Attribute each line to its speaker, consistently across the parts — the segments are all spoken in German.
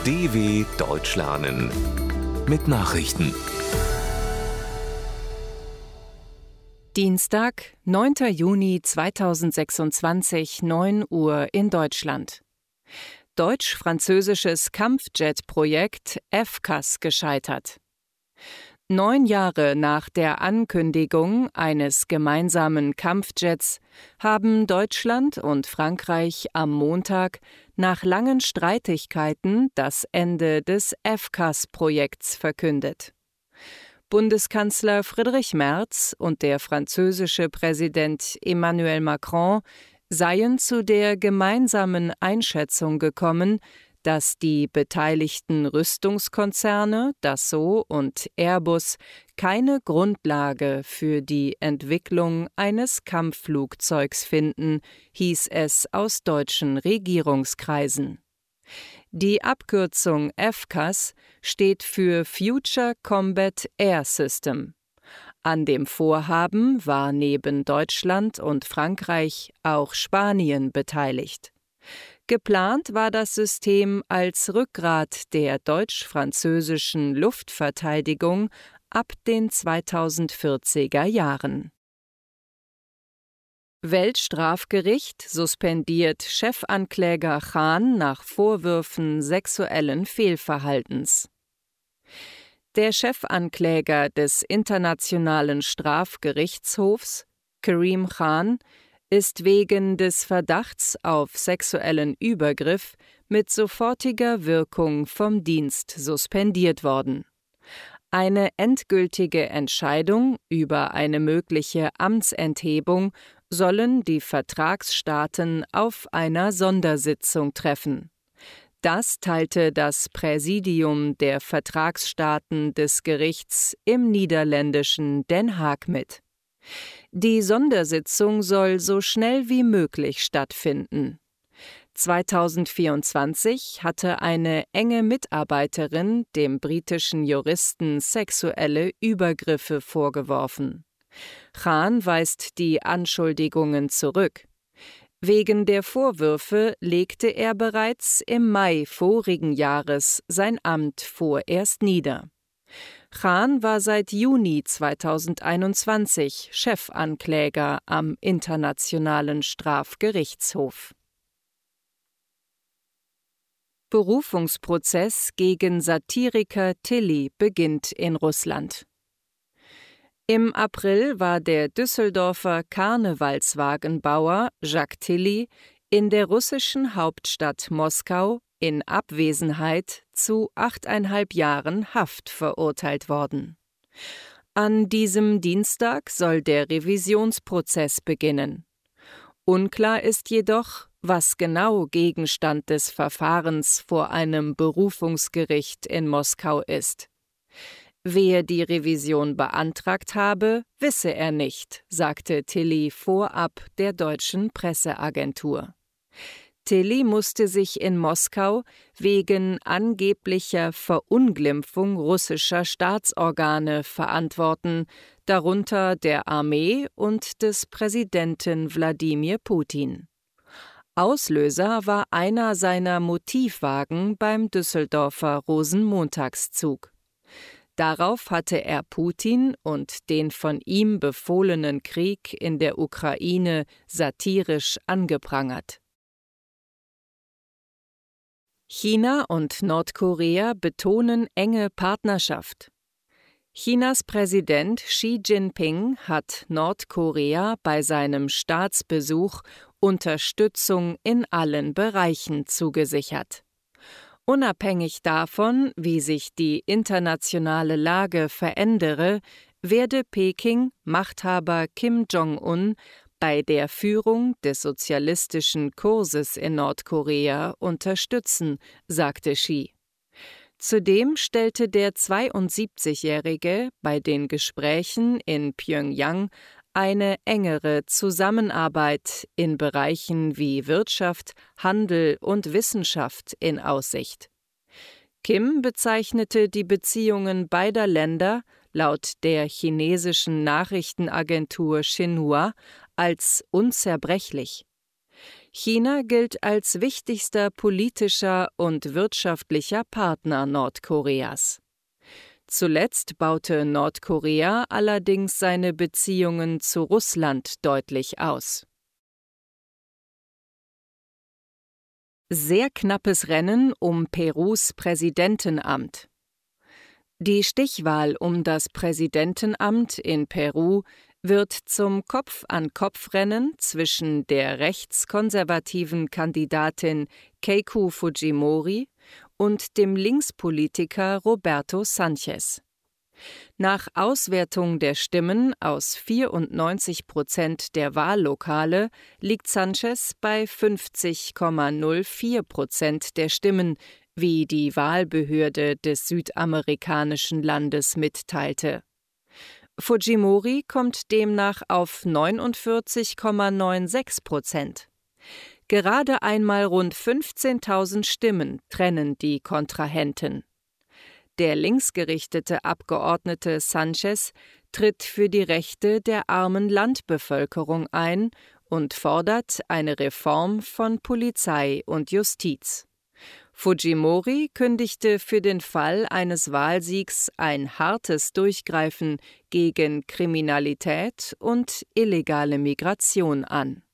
Speaker 1: DW Deutsch lernen mit Nachrichten.
Speaker 2: Dienstag, 9. Juni 2026, 9 Uhr in Deutschland. Deutsch-französisches Kampfjet-Projekt FCAS gescheitert. 9 Jahre nach der Ankündigung eines gemeinsamen Kampfjets haben Deutschland und Frankreich am Montag nach langen Streitigkeiten das Ende des FCAS-Projekts verkündet. Bundeskanzler Friedrich Merz und der französische Präsident Emmanuel Macron seien zu der gemeinsamen Einschätzung gekommen, dass die beteiligten Rüstungskonzerne Dassault und Airbus keine Grundlage für die Entwicklung eines Kampfflugzeugs finden, hieß es aus deutschen Regierungskreisen. Die Abkürzung FCAS steht für Future Combat Air System. An dem Vorhaben war neben Deutschland und Frankreich auch Spanien beteiligt. Geplant war das System als Rückgrat der deutsch-französischen Luftverteidigung ab den 2040er Jahren. Weltstrafgericht suspendiert Chefankläger Khan nach Vorwürfen sexuellen Fehlverhaltens. Der Chefankläger des Internationalen Strafgerichtshofs, Karim Khan, ist wegen des Verdachts auf sexuellen Übergriff mit sofortiger Wirkung vom Dienst suspendiert worden. Eine endgültige Entscheidung über eine mögliche Amtsenthebung sollen die Vertragsstaaten auf einer Sondersitzung treffen. Das teilte das Präsidium der Vertragsstaaten des Gerichts im niederländischen Den Haag mit. Die Sondersitzung soll so schnell wie möglich stattfinden. 2024 hatte eine enge Mitarbeiterin dem britischen Juristen sexuelle Übergriffe vorgeworfen. Khan weist die Anschuldigungen zurück. Wegen der Vorwürfe legte er bereits im Mai vorigen Jahres sein Amt vorerst nieder. Khan war seit Juni 2021 Chefankläger am Internationalen Strafgerichtshof. Berufungsprozess gegen Satiriker Tilly beginnt in Russland. Im April war der Düsseldorfer Karnevalswagenbauer Jacques Tilly in der russischen Hauptstadt Moskau in Abwesenheit zu 8,5 Jahren Haft verurteilt worden. An diesem Dienstag soll der Revisionsprozess beginnen. Unklar ist jedoch, was genau Gegenstand des Verfahrens vor einem Berufungsgericht in Moskau ist. Wer die Revision beantragt habe, wisse er nicht, sagte Tilly vorab der deutschen Presseagentur. Tilly musste sich in Moskau wegen angeblicher Verunglimpfung russischer Staatsorgane verantworten, darunter der Armee und des Präsidenten Wladimir Putin. Auslöser war einer seiner Motivwagen beim Düsseldorfer Rosenmontagszug. Darauf hatte er Putin und den von ihm befohlenen Krieg in der Ukraine satirisch angeprangert. China und Nordkorea betonen enge Partnerschaft. Chinas Präsident Xi Jinping hat Nordkorea bei seinem Staatsbesuch Unterstützung in allen Bereichen zugesichert. Unabhängig davon, wie sich die internationale Lage verändere, werde Peking Machthaber Kim Jong-un bei der Führung des sozialistischen Kurses in Nordkorea unterstützen, sagte Xi. Zudem stellte der 72-Jährige bei den Gesprächen in Pjöngjang eine engere Zusammenarbeit in Bereichen wie Wirtschaft, Handel und Wissenschaft in Aussicht. Kim bezeichnete die Beziehungen beider Länder laut der chinesischen Nachrichtenagentur Xinhua als unzerbrechlich. China gilt als wichtigster politischer und wirtschaftlicher Partner Nordkoreas. Zuletzt baute Nordkorea allerdings seine Beziehungen zu Russland deutlich aus. Sehr knappes Rennen um Perus Präsidentenamt. Die Stichwahl um das Präsidentenamt in Peru wird zum Kopf-an-Kopf-Rennen zwischen der rechtskonservativen Kandidatin Keiko Fujimori und dem Linkspolitiker Roberto Sánchez. Nach Auswertung der Stimmen aus 94% der Wahllokale liegt Sánchez bei 50,04% der Stimmen, wie die Wahlbehörde des südamerikanischen Landes mitteilte. Fujimori kommt demnach auf 49,96%. Gerade einmal rund 15.000 Stimmen trennen die Kontrahenten. Der linksgerichtete Abgeordnete Sánchez tritt für die Rechte der armen Landbevölkerung ein und fordert eine Reform von Polizei und Justiz. Fujimori kündigte für den Fall eines Wahlsiegs ein hartes Durchgreifen gegen Kriminalität und illegale Migration an.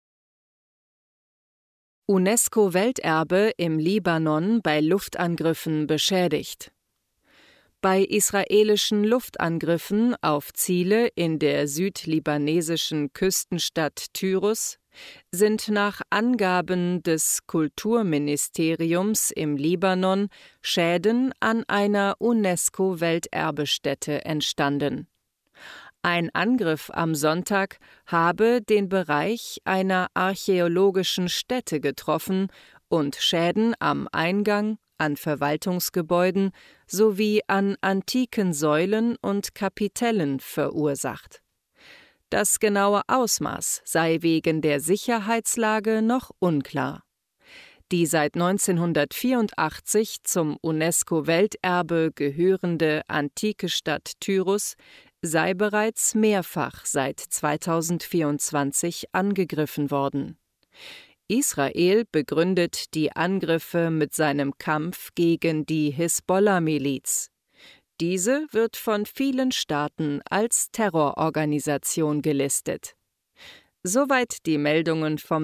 Speaker 2: UNESCO-Welterbe im Libanon bei Luftangriffen beschädigt. Bei israelischen Luftangriffen auf Ziele in der südlibanesischen Küstenstadt Tyrus sind nach Angaben des Kulturministeriums im Libanon Schäden an einer UNESCO-Welterbestätte entstanden. Ein Angriff am Sonntag habe den Bereich einer archäologischen Stätte getroffen und Schäden am Eingang, an Verwaltungsgebäuden sowie an antiken Säulen und Kapitellen verursacht. Das genaue Ausmaß sei wegen der Sicherheitslage noch unklar. Die seit 1984 zum UNESCO-Welterbe gehörende antike Stadt Tyrus sei bereits mehrfach seit 2024 angegriffen worden. Israel begründet die Angriffe mit seinem Kampf gegen die Hisbollah-Miliz. Diese wird von vielen Staaten als Terrororganisation gelistet. Soweit die Meldungen vom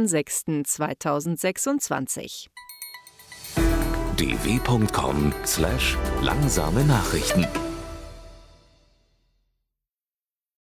Speaker 2: 9.06.2026.
Speaker 1: dw.com/langsame Nachrichten